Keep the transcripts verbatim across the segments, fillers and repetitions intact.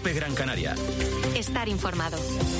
COPE Gran Canaria. Estar informado.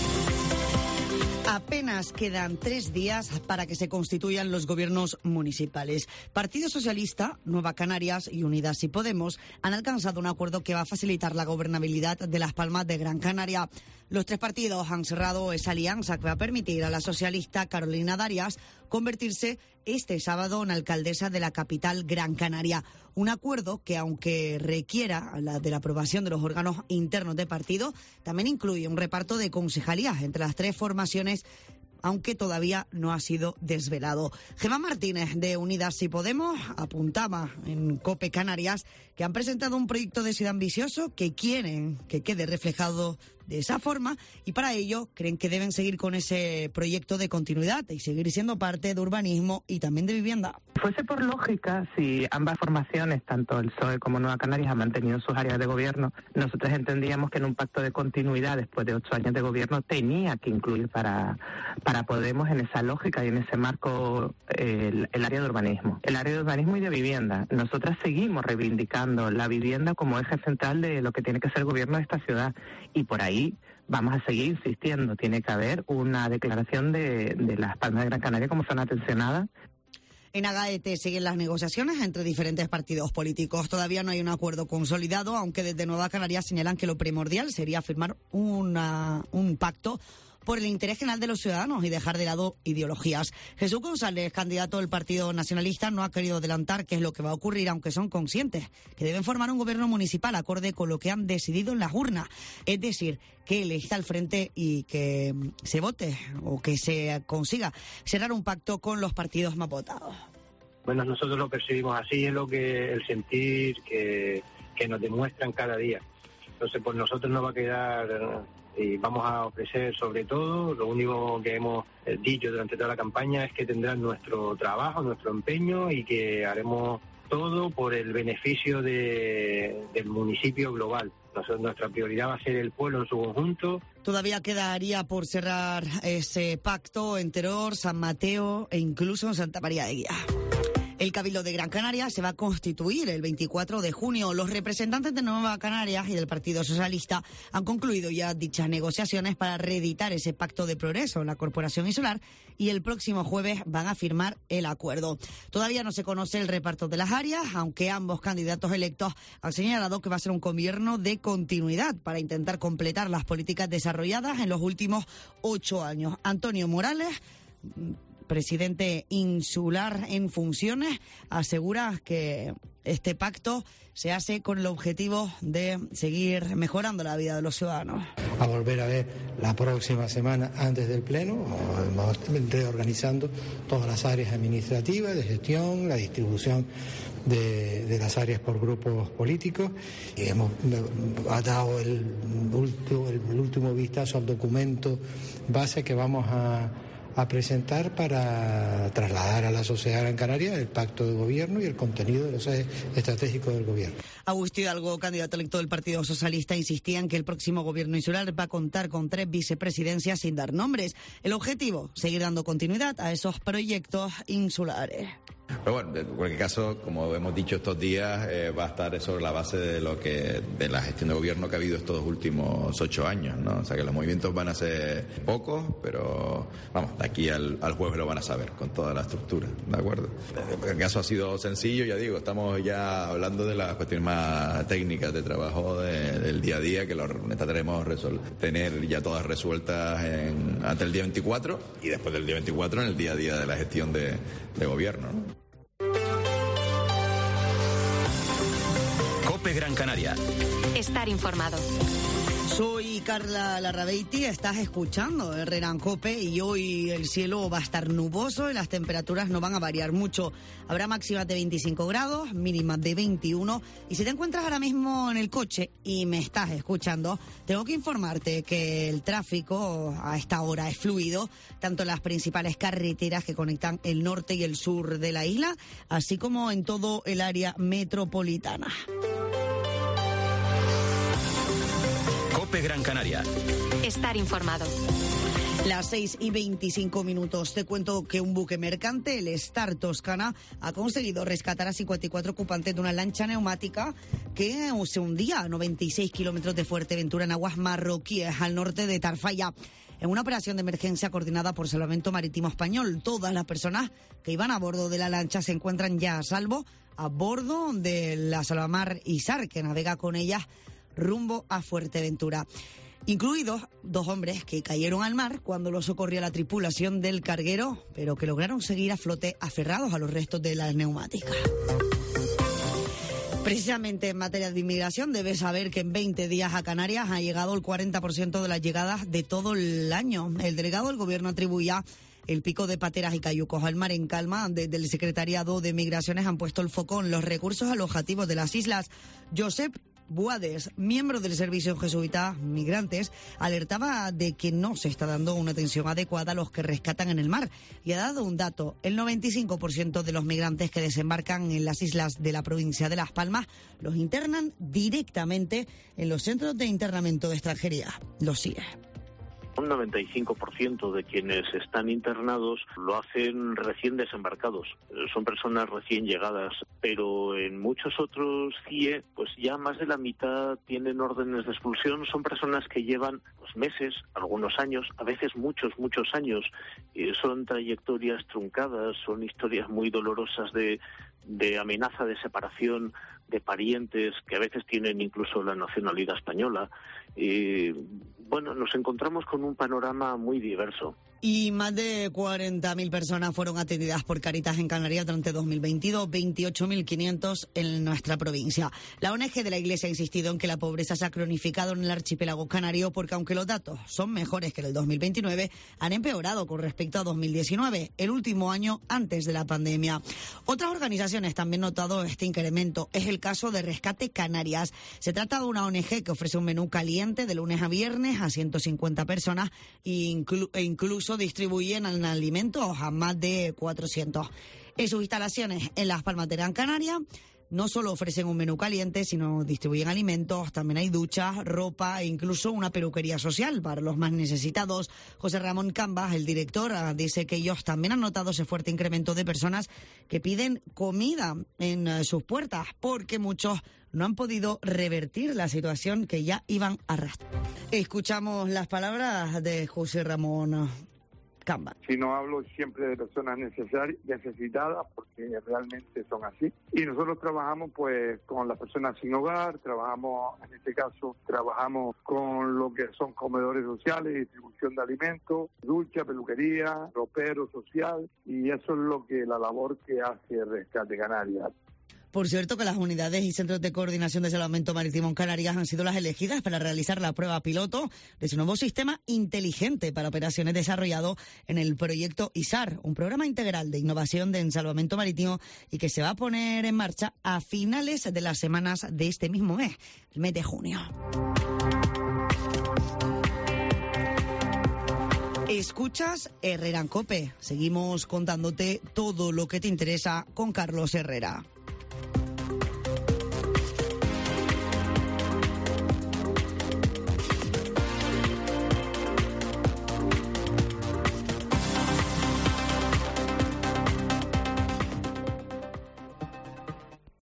Apenas quedan tres días para que se constituyan los gobiernos municipales. Partido Socialista, Nueva Canarias y Unidas y Podemos han alcanzado un acuerdo que va a facilitar la gobernabilidad de Las Palmas de Gran Canaria. Los tres partidos han cerrado esa alianza que va a permitir a la socialista Carolina Darias convertirse este sábado en alcaldesa de la capital Gran Canaria. Un acuerdo que, aunque requiera la de la aprobación de los órganos internos de partido, también incluye un reparto de concejalías entre las tres formaciones, aunque todavía no ha sido desvelado. Gemma Martínez, de Unidas y Podemos, apuntaba en COPE Canarias que han presentado un proyecto de ciudad ambicioso que quieren que quede reflejado de esa forma, y para ello creen que deben seguir con ese proyecto de continuidad y seguir siendo parte de urbanismo y también de vivienda. Fuese por lógica, si ambas formaciones, tanto el P S O E como Nueva Canarias, han mantenido sus áreas de gobierno, nosotros entendíamos que en un pacto de continuidad después de ocho años de gobierno tenía que incluir para, para Podemos en esa lógica y en ese marco el, el área de urbanismo. El área de urbanismo y de vivienda. Nosotras seguimos reivindicando la vivienda como eje central de lo que tiene que ser el gobierno de esta ciudad, y por ahí vamos a seguir insistiendo. Tiene que haber una declaración de, de Las Palmas de Gran Canaria como zona tensionada. En Agaete siguen las negociaciones entre diferentes partidos políticos. Todavía no hay un acuerdo consolidado, aunque desde Nueva Canarias señalan que lo primordial sería firmar una, un pacto por el interés general de los ciudadanos y dejar de lado ideologías. Jesús González, candidato del Partido Nacionalista, no ha querido adelantar qué es lo que va a ocurrir, aunque son conscientes que deben formar un gobierno municipal acorde con lo que han decidido en las urnas. Es decir, que él está al frente y que se vote o que se consiga cerrar un pacto con los partidos más votados. Bueno, nosotros lo percibimos así, es lo que el sentir que, que nos demuestran cada día. Entonces, pues nosotros nos va a quedar y vamos a ofrecer sobre todo, lo único que hemos dicho durante toda la campaña es que tendrán nuestro trabajo, nuestro empeño y que haremos todo por el beneficio de, del municipio global. Nosotros, nuestra prioridad va a ser el pueblo en su conjunto. Todavía quedaría por cerrar ese pacto en Teror, San Mateo e incluso en Santa María de Guía. El Cabildo de Gran Canaria se va a constituir el veinticuatro de junio. Los representantes de Nueva Canarias y del Partido Socialista han concluido ya dichas negociaciones para reeditar ese pacto de progreso en la Corporación Insular y el próximo jueves van a firmar el acuerdo. Todavía no se conoce el reparto de las áreas, aunque ambos candidatos electos han señalado que va a ser un gobierno de continuidad para intentar completar las políticas desarrolladas en los últimos ocho años. Antonio Morales, presidente insular en funciones, asegura que este pacto se hace con el objetivo de seguir mejorando la vida de los ciudadanos. A volver a ver la próxima semana antes del Pleno, reorganizando todas las áreas administrativas, de gestión, la distribución de, de las áreas por grupos políticos, y hemos ha dado el último, el último vistazo al documento base que vamos a a presentar para trasladar a la sociedad gran canaria el pacto de gobierno y el contenido de los ejes estratégicos del gobierno. Agustín Hidalgo, candidato electo del Partido Socialista, insistía en que el próximo gobierno insular va a contar con tres vicepresidencias sin dar nombres. El objetivo, seguir dando continuidad a esos proyectos insulares. Pero bueno, en cualquier caso, como hemos dicho estos días, eh, va a estar sobre la base de lo que de la gestión de gobierno que ha habido estos últimos ocho años, ¿no? O sea que los movimientos van a ser pocos, pero vamos, de aquí al, al jueves lo van a saber con toda la estructura, ¿de acuerdo? En el caso ha sido sencillo, ya digo, estamos ya hablando de las cuestiones más técnicas de trabajo de, del día a día, que lo intentaremos resol- tener ya todas resueltas en, antes del día veinticuatro y después del día veinticuatro en el día a día de la gestión de, de gobierno, ¿no? COPE Gran Canaria. Estar informado. Soy Carla Larrabeiti, estás escuchando Herrera Cope y hoy el cielo va a estar nuboso y las temperaturas no van a variar mucho. Habrá máximas de veinticinco grados, mínimas de veintiuno, y si te encuentras ahora mismo en el coche y me estás escuchando, tengo que informarte que el tráfico a esta hora es fluido, tanto en las principales carreteras que conectan el norte y el sur de la isla, así como en todo el área metropolitana. COPE Gran Canaria. Estar informado. Las seis y veinticinco minutos. Te cuento que un buque mercante, el Star Toscana, ha conseguido rescatar a cincuenta y cuatro ocupantes de una lancha neumática que se hundía a noventa y seis kilómetros de Fuerteventura en aguas marroquíes al norte de Tarfaya, en una operación de emergencia coordinada por Salvamento Marítimo Español. Todas las personas que iban a bordo de la lancha se encuentran ya a salvo a bordo de la Salvamar Isar, que navega con ellas rumbo a Fuerteventura, incluidos dos hombres que cayeron al mar cuando los socorría la tripulación del carguero, pero que lograron seguir a flote aferrados a los restos de las neumáticas. Precisamente en materia de inmigración, debes saber que en veinte días a Canarias ha llegado el cuarenta por ciento de las llegadas de todo el año. El delegado del Gobierno atribuía el pico de pateras y cayucos al mar en calma. Desde el Secretariado de Migraciones han puesto el foco en los recursos alojativos de las islas. Josep Buades, miembro del Servicio Jesuita Migrantes, alertaba de que no se está dando una atención adecuada a los que rescatan en el mar y ha dado un dato: el noventa y cinco por ciento de los migrantes que desembarcan en las islas de la provincia de Las Palmas los internan directamente en los centros de internamiento de extranjería, los C I E. Un noventa y cinco por ciento de quienes están internados lo hacen recién desembarcados. Son personas recién llegadas, pero en muchos otros C I E, pues ya más de la mitad tienen órdenes de expulsión. Son personas que llevan pues, meses, algunos años, a veces muchos, muchos años. Eh, son trayectorias truncadas, son historias muy dolorosas de, de amenaza de separación de parientes que a veces tienen incluso la nacionalidad española. Eh, bueno, nos encontramos con un panorama muy diverso. Y más de cuarenta mil personas fueron atendidas por Cáritas en Canarias durante dos mil veintidós, veintiocho mil quinientos en nuestra provincia. La O N G de la Iglesia ha insistido en que la pobreza se ha cronificado en el archipiélago canario porque aunque los datos son mejores que en el dos mil veintinueve, han empeorado con respecto a dos mil diecinueve, el último año antes de la pandemia. Otras organizaciones también han notado este incremento. Es el caso de Rescate Canarias. Se trata de una O N G que ofrece un menú caliente de lunes a viernes a ciento cincuenta personas e, inclu- e incluso distribuyen alimentos a más de cuatrocientos. En sus instalaciones en Las Palmas de Gran Canaria no solo ofrecen un menú caliente, sino distribuyen alimentos, también hay duchas, ropa e incluso una peluquería social para los más necesitados. José Ramón Cambas, el director, dice que ellos también han notado ese fuerte incremento de personas que piden comida en sus puertas porque muchos no han podido revertir la situación que ya iban arrastrando. Escuchamos las palabras de José Ramón Cambas. Si no hablo siempre de personas necesarias, necesitadas, porque realmente son así. Y nosotros trabajamos pues con las personas sin hogar, trabajamos, en este caso, trabajamos con lo que son comedores sociales, distribución de alimentos, ducha, peluquería, ropero social, y eso es lo que la labor que hace Rescate Canarias. Por cierto, que las unidades y centros de coordinación de salvamento marítimo en Canarias han sido las elegidas para realizar la prueba piloto de su nuevo sistema inteligente para operaciones desarrollado en el proyecto ISAR, un programa integral de innovación de salvamento marítimo y que se va a poner en marcha a finales de las semanas de este mismo mes, el mes de junio. Escuchas Herrera en COPE. Seguimos contándote todo lo que te interesa con Carlos Herrera.